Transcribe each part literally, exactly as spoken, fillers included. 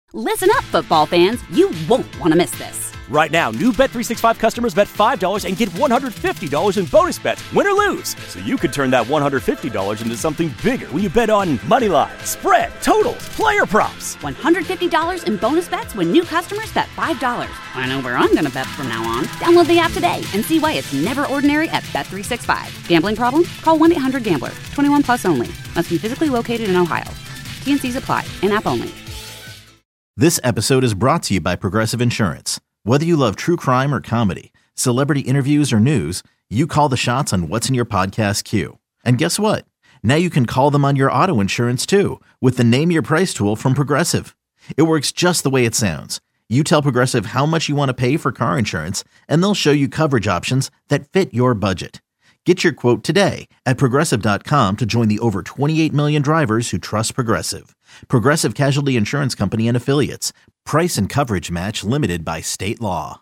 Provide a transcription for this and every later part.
Listen up, football fans. You won't want to miss this. Right now, new Bet three sixty-five customers bet five dollars and get one hundred fifty dollars in bonus bets, win or lose. So you could turn that one hundred fifty dollars into something bigger when you bet on money line, spread, totals, player props. one hundred fifty dollars in bonus bets when new customers bet five dollars. I know where I'm going to bet from now on. Download the app today and see why it's never ordinary at Bet three sixty-five. Gambling problem? Call one eight hundred gambler. twenty-one plus only. Must be physically located in Ohio. T N Cs apply. In-app only. This episode is brought to you by Progressive Insurance. Whether you love true crime or comedy, celebrity interviews or news, you call the shots on what's in your podcast queue. And guess what? Now you can call them on your auto insurance too with the Name Your Price tool from Progressive. It works just the way it sounds. You tell Progressive how much you want to pay for car insurance, and they'll show you coverage options that fit your budget. Get your quote today at Progressive dot com to join the over twenty-eight million drivers who trust Progressive. Progressive Casualty Insurance Company and Affiliates. Price and coverage match limited by state law.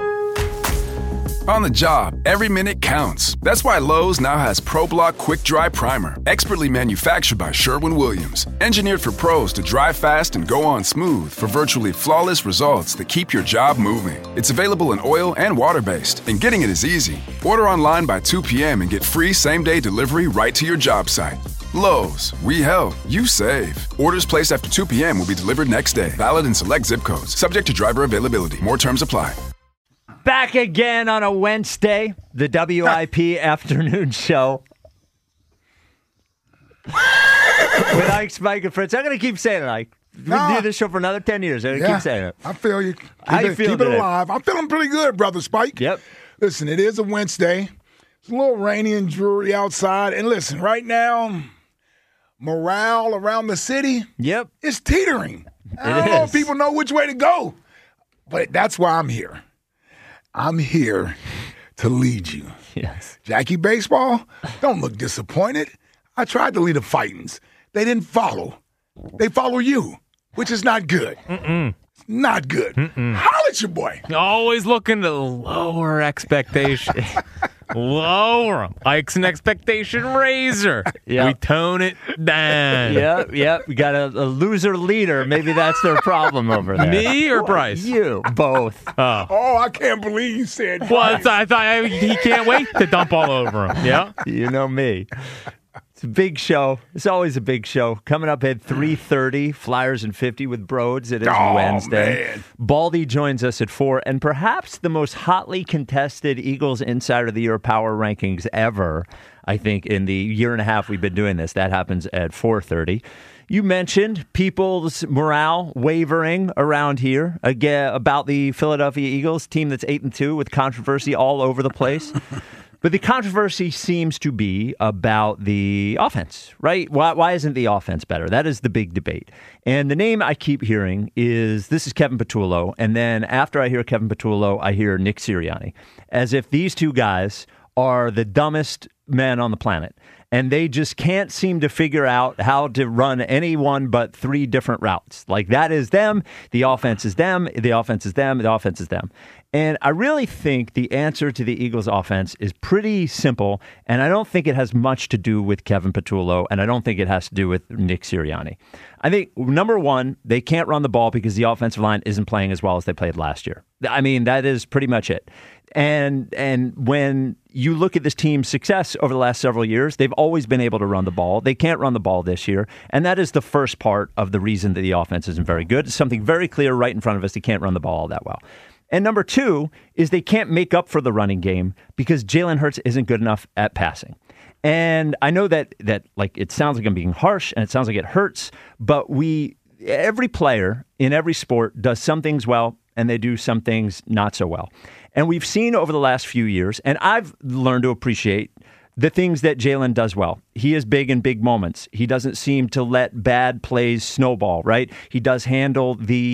On the job, every minute counts. That's why Lowe's now has ProBlock Quick Dry Primer, expertly manufactured by Sherwin-Williams. Engineered for pros to dry fast and go on smooth for virtually flawless results that keep your job moving. It's available in oil and water-based, and getting it is easy. Order online by two p.m. and get free same-day delivery right to your job site. Lowe's, we help, you save. Orders placed after two p.m. will be delivered next day. Valid in select zip codes. Subject to driver availability. More terms apply. Back again on a Wednesday, the W I P afternoon show. With Ike, Spike, and Fritz. I'm going to keep saying it, Ike. We Nah. do this show for another ten years. I'm going to Yeah, keep saying it. I feel you. Keep How it, you feeling Keep it today? alive. I'm feeling pretty good, Brother Spike. Yep. Listen, it is a Wednesday. It's a little rainy and dreary outside. And listen, right now, morale around the city Yep. is teetering. I It don't know is. if people know which way to go. But that's why I'm here. I'm here to lead you. Yes. Jackie Baseball, don't look disappointed. I tried to lead the Fightins. They didn't follow. They follow you, which is not good. Mm-mm. Not good. Mm-mm. Holla at your boy. Always looking to lower expectations. Lower them. Ike's an expectation raiser. Yeah. We tone it down. Yep, yep. We got a, a loser leader. Maybe that's their problem over there. Me or Bryce? You. Both. Oh. Oh, I can't believe you said Well, Bryce. it's, I thought I, he can't wait to dump all over him. Yeah? You know me. It's a big show. It's always a big show. Coming up at three thirty, Flyers and fifty with Broads. It is Oh, Wednesday. man. Baldy joins us at four, and perhaps the most hotly contested Eagles Insider of the Year power rankings ever, I think, in the year and a half we've been doing this. That happens at four thirty. You mentioned people's morale wavering around here again about the Philadelphia Eagles, team that's eight and two with controversy all over the place. But the controversy seems to be about the offense, right? Why, why isn't the offense better? That is the big debate. And the name I keep hearing is, this is Kevin Patullo. And then after I hear Kevin Patullo, I hear Nick Sirianni, as if these two guys are the dumbest men on the planet. And they just can't seem to figure out how to run any one but three different routes. Like, that is them, the offense is them, the offense is them, the offense is them. And I really think the answer to the Eagles' offense is pretty simple, and I don't think it has much to do with Kevin Patullo, and I don't think it has to do with Nick Sirianni. I think, number one, they can't run the ball because the offensive line isn't playing as well as they played last year. I mean, that is pretty much it. And and when you look at this team's success over the last several years, they've always been able to run the ball. They can't run the ball this year. And that is the first part of the reason that the offense isn't very good. It's something very clear right in front of us. They can't run the ball all that well. And number two is they can't make up for the running game because Jalen Hurts isn't good enough at passing. And I know that that like it sounds like I'm being harsh and it sounds like it hurts, but we every player in every sport does some things well and they do some things not so well. And we've seen over the last few years, and I've learned to appreciate the things that Jalen does well. He is big in big moments. He doesn't seem to let bad plays snowball, right? He does handle the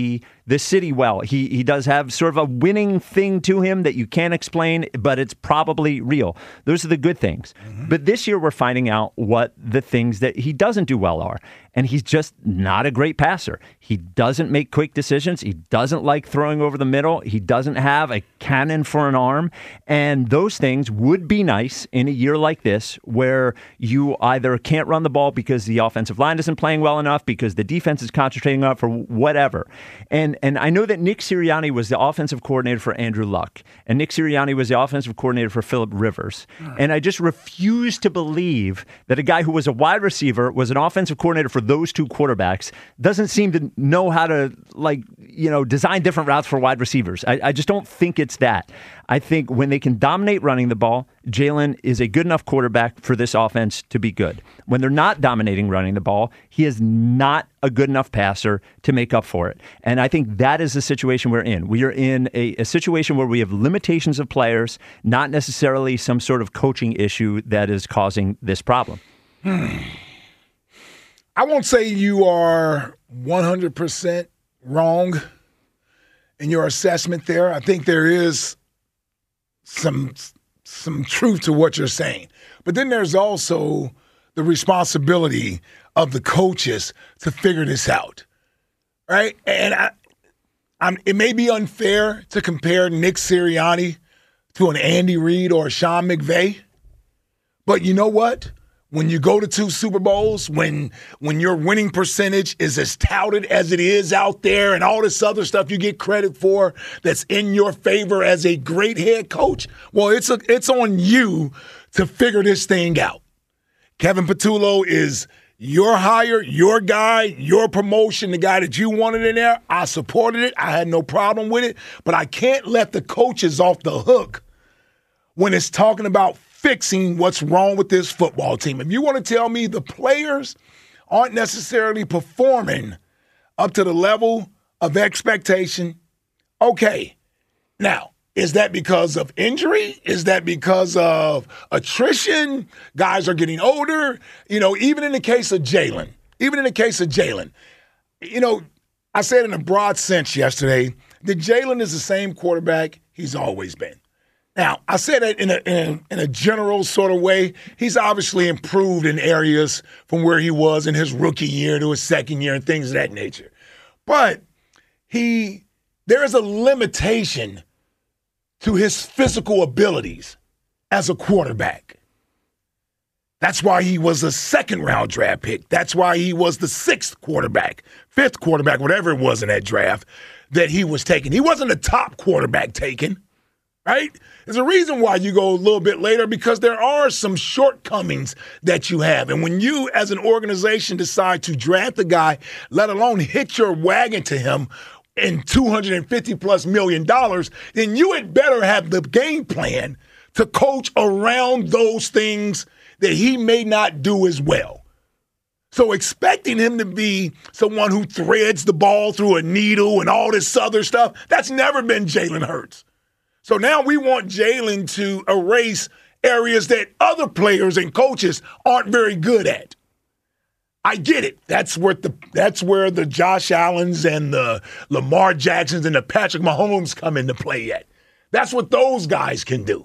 the city well. He he does have sort of a winning thing to him that you can't explain, but it's probably real. Those are the good things. Mm-hmm. But this year we're finding out what the things that he doesn't do well are. And he's just not a great passer. He doesn't make quick decisions. He doesn't like throwing over the middle. He doesn't have a cannon for an arm. And those things would be nice in a year like this where you either can't run the ball because the offensive line isn't playing well enough, because the defense is concentrating on it, for whatever. And and I know that Nick Sirianni was the offensive coordinator for Andrew Luck, and Nick Sirianni was the offensive coordinator for Phillip Rivers. And I just refuse to believe that a guy who was a wide receiver was an offensive coordinator for those two quarterbacks. Doesn't seem to know how to, like, you know, design different routes for wide receivers. I, I just don't think it's that. I think when they can dominate running the ball, Jalen is a good enough quarterback for this offense to be good. When they're not dominating running the ball, he is not a good enough passer to make up for it. And I think that is the situation we're in. We are in a, a situation where we have limitations of players, not necessarily some sort of coaching issue that is causing this problem. Hmm. I won't say you are one hundred percent wrong in your assessment there. I think there is some some truth to what you're saying. But then there's also the responsibility of the coaches to figure this out, right? And I, I'm, it may be unfair to compare Nick Sirianni to an Andy Reid or a Sean McVay, but you know what? When you go to two Super Bowls, when when your winning percentage is as touted as it is out there and all this other stuff you get credit for that's in your favor as a great head coach, well, it's a, it's on you to figure this thing out. Kevin Patullo is your hire, your guy, your promotion, the guy that you wanted in there. I supported it. I had no problem with it. But I can't let the coaches off the hook when it's talking about fixing what's wrong with this football team. If you want to tell me the players aren't necessarily performing up to the level of expectation, okay. Now, is that because of injury? Is that because of attrition? Guys are getting older. You know, even in the case of Jalen, even in the case of Jalen, you know, I said in a broad sense yesterday that Jalen is the same quarterback he's always been. Now, I said that in a, in a in a general sort of way. He's obviously improved in areas from where he was in his rookie year to his second year and things of that nature. But he there is a limitation to his physical abilities as a quarterback. That's why he was a second-round draft pick. That's why he was the sixth quarterback, fifth quarterback, whatever it was in that draft that he was taken. He wasn't a top quarterback taken. Right? There's a reason why you go a little bit later, because there are some shortcomings that you have. And when you, as an organization, decide to draft a guy, let alone hit your wagon to him in two hundred fifty plus million dollars, then you had better have the game plan to coach around those things that he may not do as well. So expecting him to be someone who threads the ball through a needle and all this other stuff, that's never been Jalen Hurts. So now we want Jalen to erase areas that other players and coaches aren't very good at. I get it. That's where the that's where the Josh Allens and the Lamar Jacksons and the Patrick Mahomes come into play at. That's what those guys can do.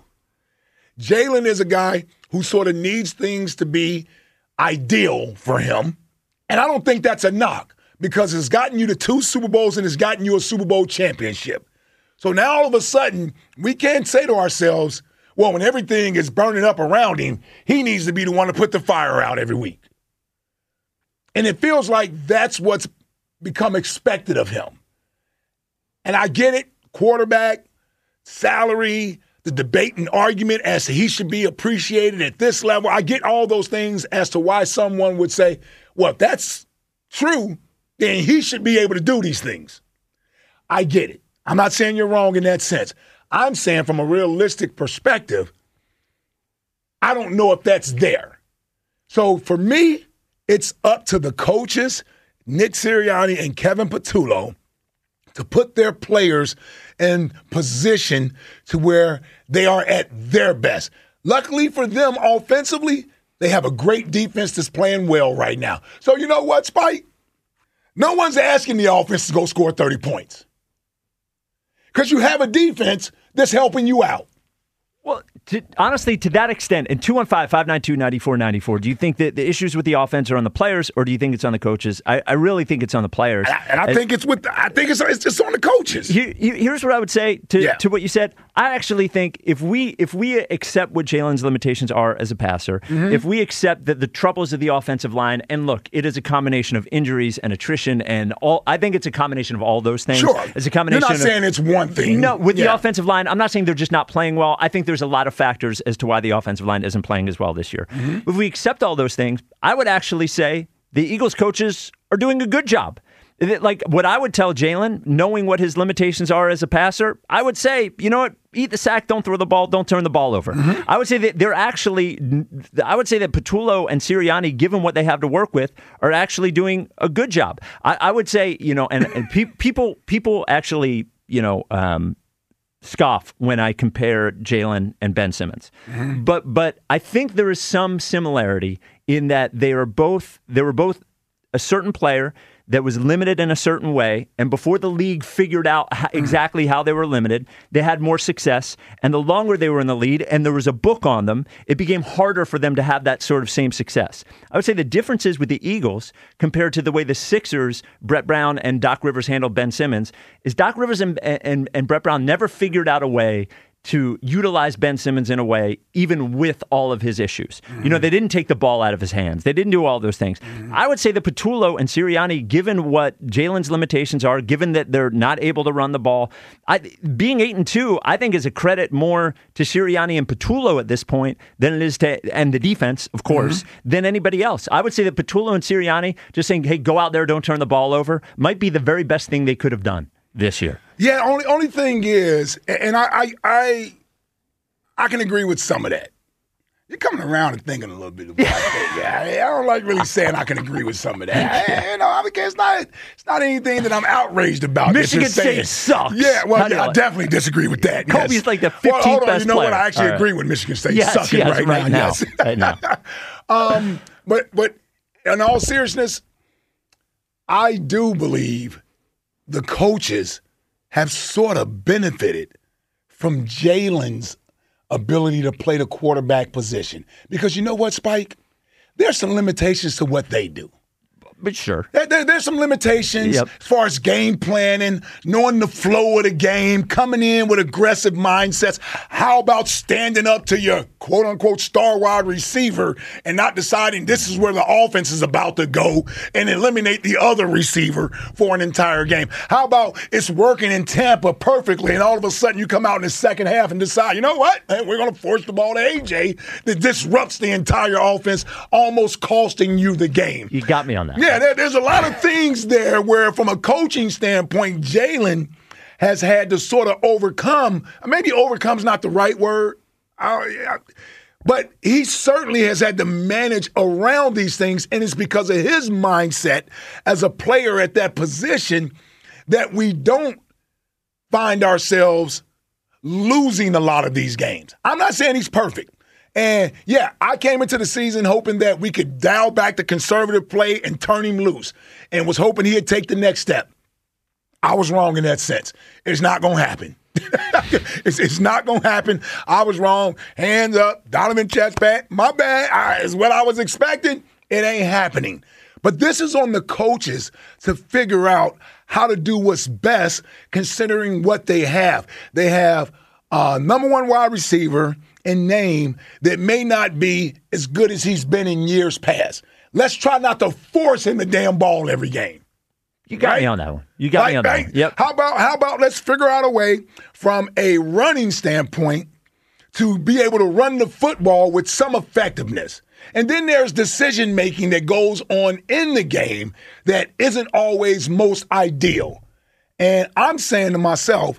Jalen is a guy who sort of needs things to be ideal for him. And I don't think that's a knock, because it's gotten you to two Super Bowls and it's gotten you a Super Bowl championship. So now all of a sudden, we can't say to ourselves, well, when everything is burning up around him, he needs to be the one to put the fire out every week. And it feels like that's what's become expected of him. And I get it, quarterback, salary, the debate and argument as to he should be appreciated at this level. I get all those things as to why someone would say, well, if that's true, then he should be able to do these things. I get it. I'm not saying you're wrong in that sense. I'm saying from a realistic perspective, I don't know if that's there. So for me, it's up to the coaches, Nick Sirianni and Kevin Patullo, to put their players in position to where they are at their best. Luckily for them, offensively, they have a great defense that's playing well right now. So you know what, Spike? No one's asking the offense to go score thirty points. because you have a defense that's helping you out. Well, to, honestly, to that extent, in two one five, five nine two, nine four nine four, do you think that the issues with the offense are on the players, or do you think it's on the coaches? I, I really think it's on the players. And I, and I As, think it's with. I think it's it's just on the coaches. Here, here's what I would say to, yeah. to what you said. I actually think if we if we accept what Jalen's limitations are as a passer, mm-hmm. if we accept that the troubles of the offensive line, and look, it is a combination of injuries and attrition and all. I think it's a combination of all those things. Sure, it's a combination. You're not of, saying it's one thing. No, with yeah. the offensive line, I'm not saying they're just not playing well. I think there's a lot of factors as to why the offensive line isn't playing as well this year. Mm-hmm. If we accept all those things, I would actually say the Eagles coaches are doing a good job. Like what I would tell Jalen, knowing what his limitations are as a passer, I would say, you know what, eat the sack, don't throw the ball, don't turn the ball over. Mm-hmm. I would say that they're actually, I would say that Patullo and Sirianni, given what they have to work with, are actually doing a good job. I, I would say, you know, and, and pe- people, people actually, you know, um, scoff when I compare Jalen and Ben Simmons. Mm-hmm. But but I think there is some similarity in that they are both they were both a certain player that was limited in a certain way, and before the league figured out how, exactly how they were limited, they had more success, and the longer they were in the lead and there was a book on them, it became harder for them to have that sort of same success. I would say the differences with the Eagles compared to the way the Sixers, Brett Brown and Doc Rivers handled Ben Simmons, is Doc Rivers and, and, and Brett Brown never figured out a way to utilize Ben Simmons in a way, even with all of his issues. Mm-hmm. You know, they didn't take the ball out of his hands. They didn't do all those things. Mm-hmm. I would say that Patullo and Sirianni, given what Jalen's limitations are, given that they're not able to run the ball, I, being eight and two, I think is a credit more to Sirianni and Patullo at this point than it is to, and the defense, of course, mm-hmm. than anybody else. I would say that Patullo and Sirianni just saying, hey, go out there, don't turn the ball over, might be the very best thing they could have done this year. Yeah, only only thing is, and I, I I I can agree with some of that. You're coming around and thinking a little bit about that. I, I don't like really saying I can agree with some of that. I, you know, I mean, it's not it's not anything that I'm outraged about. Michigan State sucks. Yeah, well, yeah, I definitely disagree with that. Kobe's yes. like the fifteenth well, hold on, best you know player. what? I actually right. agree with Michigan State yes, sucking yes, right, right now. now. Yes. Right now. um, but but in all seriousness, I do believe the coaches have sort of benefited from Jalen's ability to play the quarterback position. Because you know what, Spike? There's some limitations to what they do. But sure. There, there, there's some limitations yep. as far as game planning, knowing the flow of the game, coming in with aggressive mindsets. How about standing up to your quote-unquote star wide receiver and not deciding this is where the offense is about to go and eliminate the other receiver for an entire game? How about it's working in Tampa perfectly and all of a sudden you come out in the second half and decide, you know what? Hey, we're going to force the ball to A J that disrupts the entire offense, almost costing you the game. You got me on that. Yeah, there, there's a lot of things there where, from a coaching standpoint, Jalen has had to sort of overcome. Maybe overcome's not the right word, uh, but he certainly has had to manage around these things, and it's because of his mindset as a player at that position that we don't find ourselves losing a lot of these games. I'm not saying he's perfect. And, yeah, I came into the season hoping that we could dial back the conservative play and turn him loose and was hoping he'd take the next step. I was wrong in that sense. It's not going to happen. it's, it's not going to happen. I was wrong. Hands up. Donovan chest back. My bad. I, it's what I was expecting. It ain't happening. But this is on the coaches to figure out how to do what's best considering what they have. They have a number one wide receiver in name that may not be as good as he's been in years past. Let's try not to force him the damn ball every game. You got right? me on that one. You got right, me on that right? one. Yep. How about how about let's figure out a way from a running standpoint to be able to run the football with some effectiveness. And then there's decision making that goes on in the game that isn't always most ideal. And I'm saying to myself,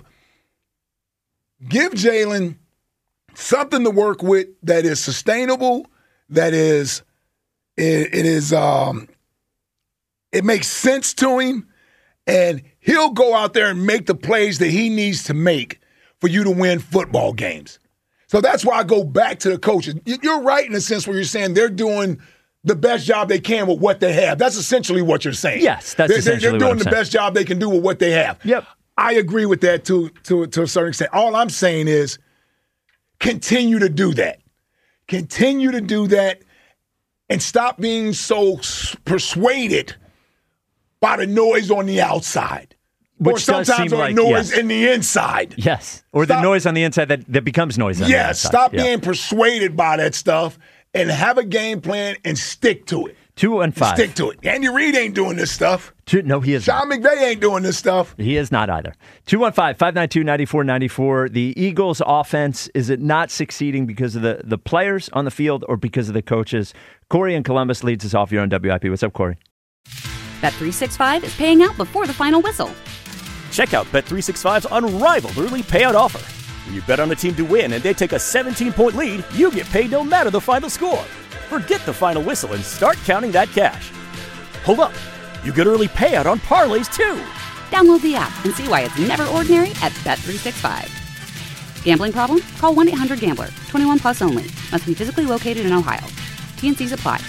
give Jalen something to work with that is sustainable, that is, it, it is, um, it makes sense to him, and he'll go out there and make the plays that he needs to make for you to win football games. So that's why I go back to the coaches. You're right in the sense where you're saying they're doing the best job they can with what they have. That's essentially what you're saying. Yes, that's they're, essentially they're doing what I'm the saying. best job they can do with what they have. Yep. I agree with that to, to, to a certain extent. All I'm saying is continue to do that. Continue to do that and stop being so persuaded by the noise on the outside. Which or sometimes on like, the noise yes. in the inside. Yes. Or stop, the noise on the inside that, that becomes noise on yes, the outside. Stop yeah. being persuaded by that stuff and have a game plan and stick to it. Two and five. Stick to it. Andy Reid ain't doing this stuff. Two, no, he is Sean not. McVay ain't doing this stuff. He is not either. two one five, five nine two, nine four nine four. The Eagles' offense, is it not succeeding because of the, the players on the field or because of the coaches? Corey in Columbus leads us off here on W I P. What's up, Corey? Bet three sixty-five is paying out before the final whistle. Check out Bet three sixty-five's unrivaled early payout offer. When you bet on a team to win and they take a seventeen-point lead, you get paid no matter the final score. Forget the final whistle and start counting that cash. Hold up. You get early payout on parlays, too. Download the app and see why it's never ordinary at Bet three sixty-five. Gambling problem? Call one eight hundred gambler. twenty-one plus only. Must be physically located in Ohio. T N Cs apply.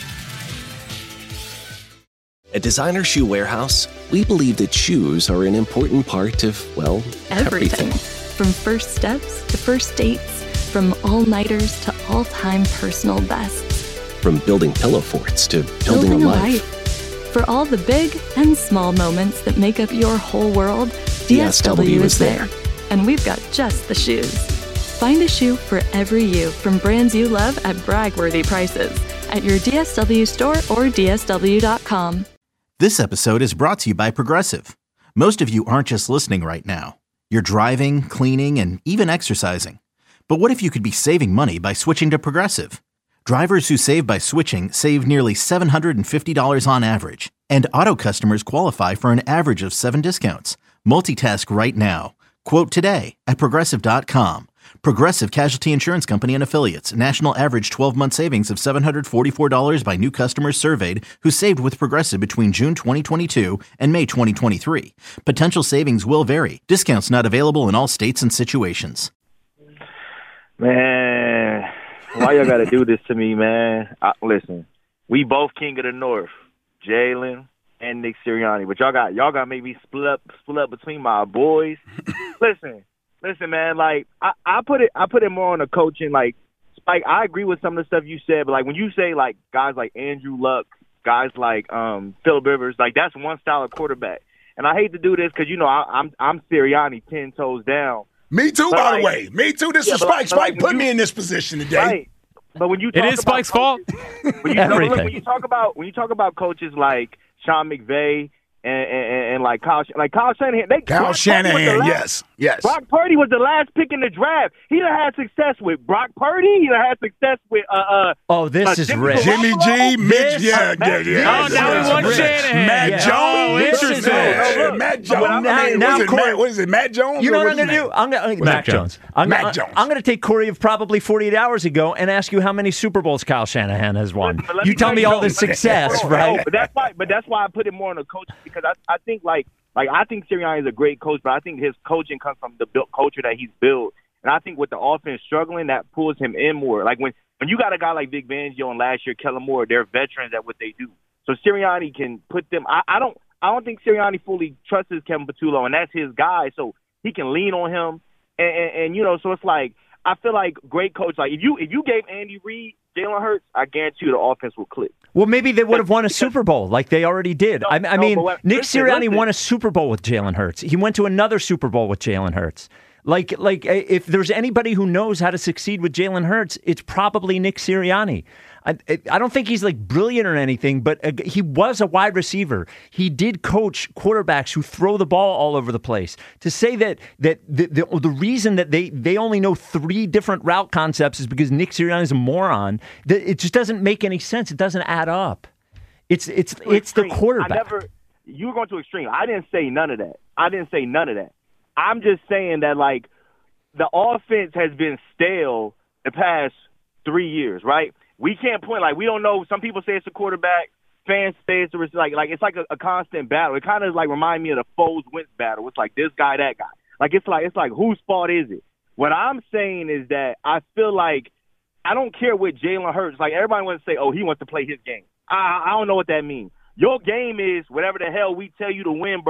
At Designer Shoe Warehouse, we believe that shoes are an important part of, well, everything. everything. From first steps to first dates, from all-nighters to all-time personal bests. From building pillow forts to building, building a, a life. life. For all the big and small moments that make up your whole world, D S W is there. And we've got just the shoes. Find a shoe for every you from brands you love at brag-worthy prices at your D S W store or D S W dot com. This episode is brought to you by Progressive. Most of you aren't just listening right now. You're driving, cleaning, and even exercising. But what if you could be saving money by switching to Progressive? Drivers who save by switching save nearly seven hundred fifty dollars on average. And auto customers qualify for an average of seven discounts. Multitask right now. Quote today at Progressive dot com. Progressive Casualty Insurance Company and Affiliates. National average twelve-month savings of seven hundred forty-four dollars by new customers surveyed who saved with Progressive between June twenty twenty-two and May twenty twenty-three. Potential savings will vary. Discounts not available in all states and situations. Man, why y'all got to do this to me, man? I, listen, we both king of the North, Jalen and Nick Sirianni, but y'all got y'all got maybe split up split up between my boys. Listen. Listen, man, like, I, I put it I put it more on the coaching. Like, like, I agree with some of the stuff you said, but, like, when you say, like, guys like Andrew Luck, guys like um, Phillip Rivers, like, that's one style of quarterback. And I hate to do this because, you know, I, I'm I'm Sirianni ten toes down. Me too, but by like, the way. Me too. This yeah, is but, Spike. but, like, Spike put you, me in this position today. Right. But when you talk it is about Spike's fault. Coaches, when you, no, look, when you talk about when you talk about coaches like Sean McVay, And, and, and like Kyle, like Kyle Shanahan, they Kyle Brock Shanahan, last, yes, yes. Brock Purdy was the last pick in the draft. He done had success with Brock Purdy. He done had success with uh uh. Oh, this uh, is Jimmy rich. Jimmy G, Mitch, yeah, yeah, yeah. Oh, now he wants Shanahan. Matt Yeah. Jones, Oh, interesting. Yeah, Matt Jones. Now- I mean, now was it Corey- Matt, what is it, Matt Jones? You know or what I'm what's going to his do? name? I'm going to Mac Mac Jones. Jones. I'm, Mac gonna- Jones. I'm going to take Corey of probably forty-eight hours ago and ask you how many Super Bowls Kyle Shanahan has won. But let You tell me all the something. success, No, right? no, but that's why. But that's why I put it more on the coach because I I think like like I think Sirianni is a great coach, but I think his coaching comes from the built culture that he's built, and I think with the offense struggling, that pulls him in more. Like when when you got a guy like Vic Fangio and last year Kellen Moore, they're veterans at what they do. So Sirianni can put them. I, I don't. I don't think Sirianni fully trusts Kevin Patullo, and that's his guy, so he can lean on him. And, and, and you know, so it's like I feel like great coach. Like if you if you gave Andy Reid Jalen Hurts, I guarantee you the offense will click. Well, maybe they would have won a Super Bowl like they already did. No, I, I no, mean, but what- Nick listen, Sirianni listen. won a Super Bowl with Jalen Hurts. He went to another Super Bowl with Jalen Hurts. Like, like if there's anybody who knows how to succeed with Jalen Hurts, it's probably Nick Sirianni. I, I don't think he's like brilliant or anything, but uh, he was a wide receiver. He did coach quarterbacks who throw the ball all over the place. To say that that the the, the reason that they, they only know three different route concepts is because Nick Sirianni is a moron, that it just doesn't make any sense. It doesn't add up. It's it's To it's the extreme. quarterback. I never. You were going to extreme. I didn't say none of that. I didn't say none of that. I'm just saying that like the offense has been stale the past three years, right? We can't point like we don't know. Some people say it's a quarterback. Fans say it's a, like like it's like a, a constant battle. It kind of like remind me of the Foles Wentz battle. It's like this guy, that guy. Like it's like it's like whose fault is it? What I'm saying is that I feel like I don't care what Jalen Hurts. Like everybody wants to say, oh, he wants to play his game. I I don't know what that means. Your game is whatever the hell we tell you to win, bro.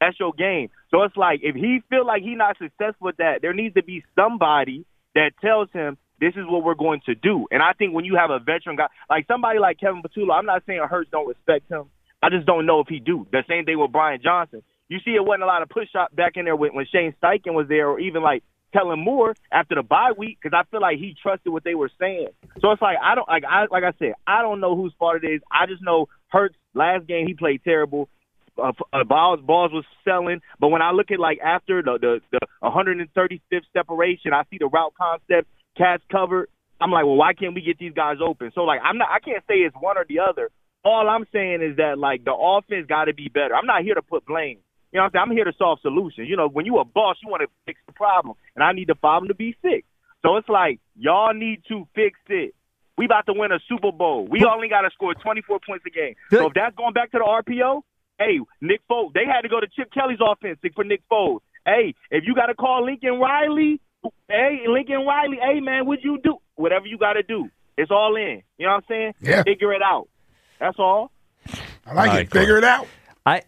That's your game. So it's like if he feel like he's not successful with that, there needs to be somebody that tells him this is what we're going to do. And I think when you have a veteran guy, like somebody like Kevin Patullo, I'm not saying Hurts don't respect him. I just don't know if he do. The same thing with Brian Johnson. You see it wasn't a lot of push-up back in there when, when Shane Steichen was there, or even like Kellen Moore after the bye week, because I feel like he trusted what they were saying. So it's like I don't like I like I said, I don't know whose fault it is. I just know Hurts last game he played terrible. Uh, uh, balls balls was selling, but when I look at like after the the, the one hundred thirty-fifth separation, I see the route concept, cats covered. I'm like, well, why can't we get these guys open? So like I'm not I can't say it's one or the other. All I'm saying is that like the offense got to be better. I'm not here to put blame. You know what I'm saying? I'm here to solve solutions. You know, when you a boss, you want to fix the problem, and I need the problem to be fixed. So it's like, y'all need to fix it. We about to win a Super Bowl. We only got to score twenty-four points a game. So if that's going back to the R P O, hey, Nick Foles, they had to go to Chip Kelly's offense for Nick Foles. Hey, if you got to call Lincoln Riley, hey, Lincoln Riley, hey, man, what'd you do? Whatever you got to do. It's all in. You know what I'm saying? Yeah. Figure it out. That's all. I like I it. Figure it out. I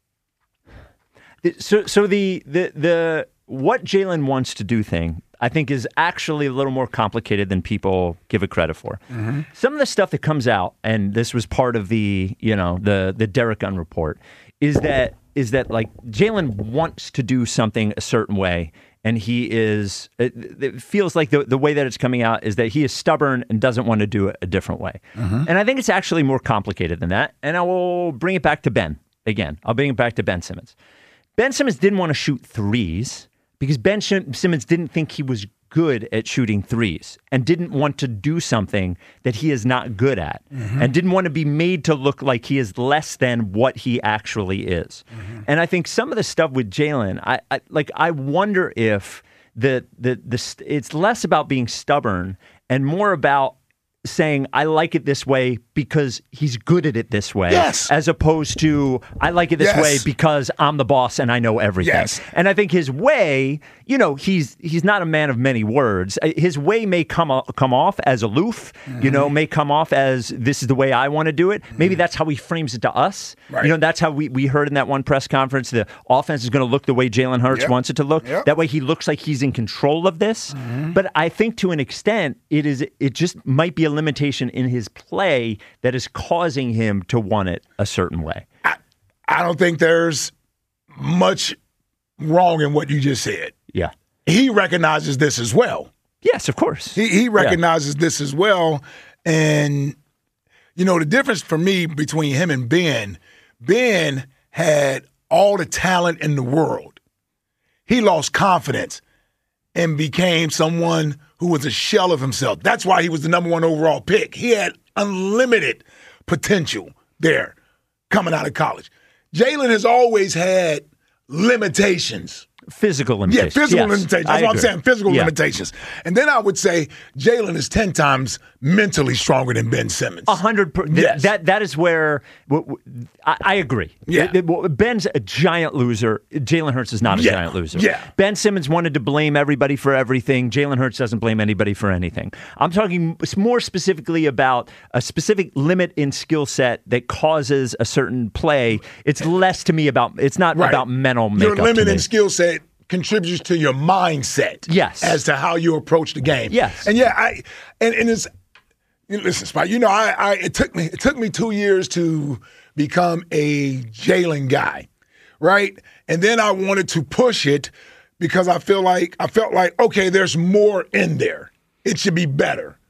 So, so the the the what Jalen wants to do thing, I think, is actually a little more complicated than people give it credit for. Mm-hmm. Some of the stuff that comes out, and this was part of the you know the the Derek Gunn report, is that is that like Jalen wants to do something a certain way, and he is. It, it feels like the the way that it's coming out is that he is stubborn and doesn't want to do it a different way. Mm-hmm. And I think it's actually more complicated than that. And I will bring it back to Ben again. I'll bring it back to Ben Simmons. Ben Simmons didn't want to shoot threes because Ben Simmons didn't think he was good at shooting threes and didn't want to do something that he is not good at mm-hmm. and didn't want to be made to look like he is less than what he actually is. Mm-hmm. And I think some of the stuff with Jalen, I, I like. I wonder if the the the it's less about being stubborn and more about saying, I like it this way because he's good at it this way, yes. as opposed to, I like it this yes. way because I'm the boss and I know everything. Yes. And I think his way, you know, he's he's not a man of many words. His way may come come off as aloof, mm-hmm. you know, may come off as this is the way I want to do it. Mm-hmm. Maybe that's how he frames it to us. Right. You know, that's how we, we heard in that one press conference, the offense is going to look the way Jalen Hurts yep. wants it to look. Yep. That way he looks like he's in control of this. Mm-hmm. But I think to an extent, it is it just might be a limitation in his play that is causing him to want it a certain way. I, I don't think there's much wrong in what you just said. Yeah. He recognizes this as well. Yes, of course. He, he recognizes yeah. this as well. And, you know, the difference for me between him and Ben, Ben had all the talent in the world. He lost confidence and became someone who was a shell of himself. That's why he was the number one overall pick. He had unlimited potential there coming out of college. Jalen has always had limitations. Physical limitations. Yeah, physical yes, limitations. That's I what agree. I'm saying, physical yeah. limitations. And then I would say Jalen is ten times mentally stronger than Ben Simmons. A hundred per- yes. That That is where w- w- I, I agree. Yeah. It, it, Ben's a giant loser. Jalen Hurts is not a yeah. giant loser. Yeah. Ben Simmons wanted to blame everybody for everything. Jalen Hurts doesn't blame anybody for anything. I'm talking more specifically about a specific limit in skill set that causes a certain play. It's less to me about, it's not right. about mental makeup. Your limit to me. in skill set contributes to your mindset. Yes. As to how you approach the game. Yes. And yeah, I and, and it's listen, Spike, you know, I, I it took me it took me two years to become a Jalen guy. Right? And then I wanted to push it because I feel like I felt like, okay, there's more in there. It should be better.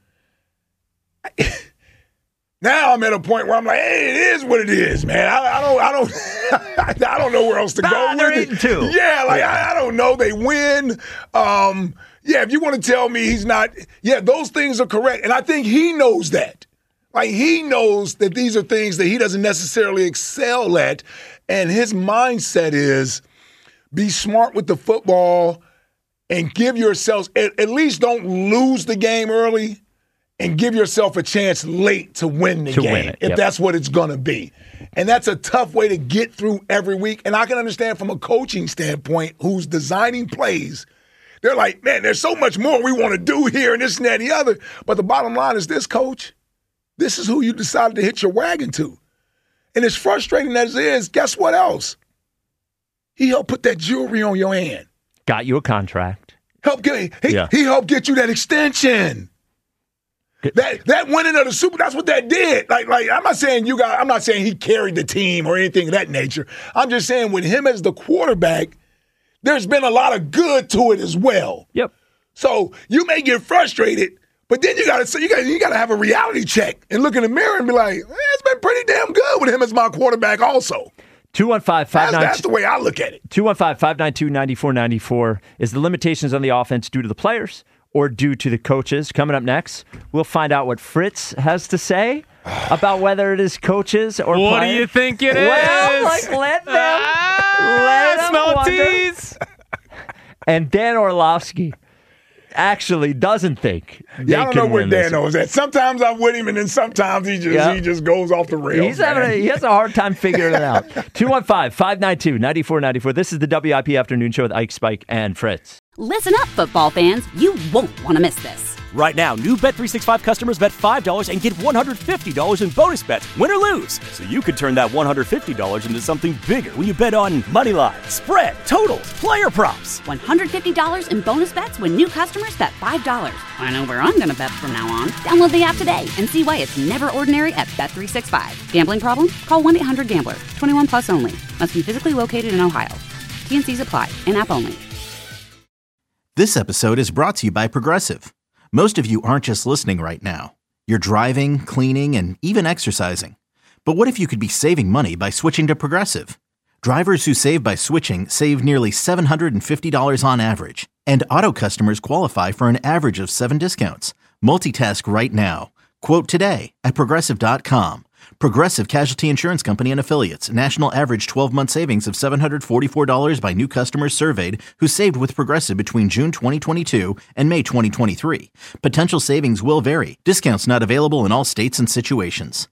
Now I'm at a point where I'm like, hey, it is what it is, man. I, I don't, I don't, I don't know where else to nah, go they're with it. Too. Yeah, like yeah. I, I don't know. They win. Um, yeah, if you want to tell me he's not, yeah, those things are correct, and I think he knows that. Like he knows that these are things that he doesn't necessarily excel at, and his mindset is be smart with the football and give yourselves at, at least don't lose the game early. And give yourself a chance late to win the to game, win it, if yep. that's what it's going to be. And that's a tough way to get through every week. And I can understand from a coaching standpoint who's designing plays, they're like, man, there's so much more we want to do here and this and that and the other. But the bottom line is this, Coach. This is who you decided to hit your wagon to. And as frustrating as it is, guess what else? He helped put that jewelry on your hand. Got you a contract. Help get he, Yeah. he helped get you that extension. That that winning of the Super, that's what that did. Like, like I'm not saying you got, I'm not saying he carried the team or anything of that nature. I'm just saying with him as the quarterback, there's been a lot of good to it as well. Yep. So you may get frustrated, but then you gotta say you got you gotta have a reality check and look in the mirror and be like, eh, it's been pretty damn good with him as my quarterback also. two one five, five nine two That's, that's the way I look at it. two one five, five nine two, nine four nine four. Is the limitations on the offense due to the players or due to the coaches? Coming up next, we'll find out what Fritz has to say about whether it is coaches or What players. do you think it well, is? like, let them, Ah, let them smell wonder. tease. And Dan Orlovsky actually doesn't think they Yeah, I don't can know where win Dan this. knows that. Sometimes I'm with him, and then sometimes he just Yeah. he just goes off the rails. He's having a, man. he has a hard time figuring it out. two one five, five nine two, nine four nine four. This is the W I P Afternoon Show with Ike, Spike, and Fritz. Listen up, football fans. You won't want to miss this. Right now, new Bet three sixty-five customers bet five dollars and get one hundred fifty dollars in bonus bets, win or lose. So you could turn that one hundred fifty dollars into something bigger when you bet on money line, spread, totals, player props. one hundred fifty dollars in bonus bets when new customers bet five dollars. I know where I'm going to bet from now on. Download the app today and see why it's never ordinary at Bet three sixty-five. Gambling problem? Call one eight hundred gambler. twenty-one plus only. Must be physically located in Ohio. T N Cs apply. In-app only. This episode is brought to you by Progressive. Most of you aren't just listening right now. You're driving, cleaning, and even exercising. But what if you could be saving money by switching to Progressive? Drivers who save by switching save nearly seven hundred fifty dollars on average. And auto customers qualify for an average of seven discounts. Multitask right now. Quote today at Progressive dot com. Progressive Casualty Insurance Company and Affiliates. National average twelve-month savings of seven hundred forty-four dollars by new customers surveyed who saved with Progressive between June twenty twenty-two and May twenty twenty-three. Potential savings will vary. Discounts not available in all states and situations.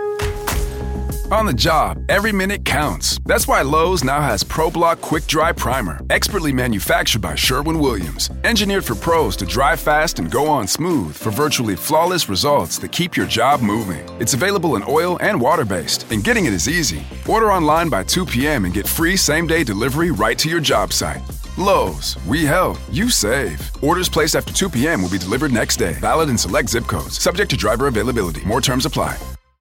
On the job, every minute counts. That's why Lowe's now has ProBlock Quick Dry Primer, expertly manufactured by Sherwin-Williams. Engineered for pros to dry fast and go on smooth for virtually flawless results that keep your job moving. It's available in oil and water-based, and getting it is easy. Order online by two p.m. and get free same-day delivery right to your job site. Lowe's, we help, you save. Orders placed after two p.m. will be delivered next day. Valid in select zip codes. Subject to driver availability. More terms apply.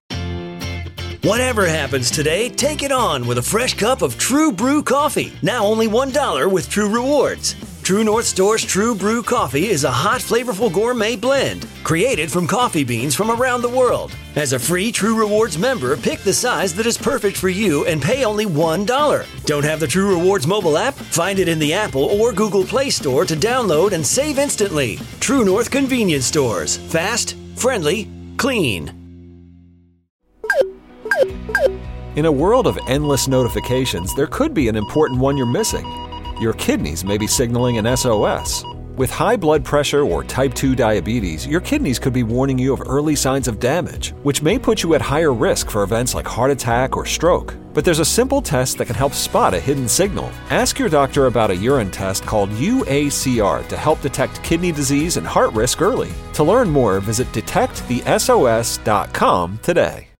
Whatever happens today, take it on with a fresh cup of True Brew coffee. Now only one dollar with True Rewards. True North Store's True Brew coffee is a hot, flavorful gourmet blend created from coffee beans from around the world. As a free True Rewards member, pick the size that is perfect for you and pay only one dollar. Don't have the True Rewards mobile app? Find it in the Apple or Google Play Store to download and save instantly. True North Convenience Stores. Fast, friendly, clean. In a world of endless notifications, there could be an important one you're missing. Your kidneys may be signaling an S O S. With high blood pressure or type two diabetes, your kidneys could be warning you of early signs of damage, which may put you at higher risk for events like heart attack or stroke. But there's a simple test that can help spot a hidden signal. Ask your doctor about a urine test called U A C R to help detect kidney disease and heart risk early. To learn more, visit detect the S O S dot com today.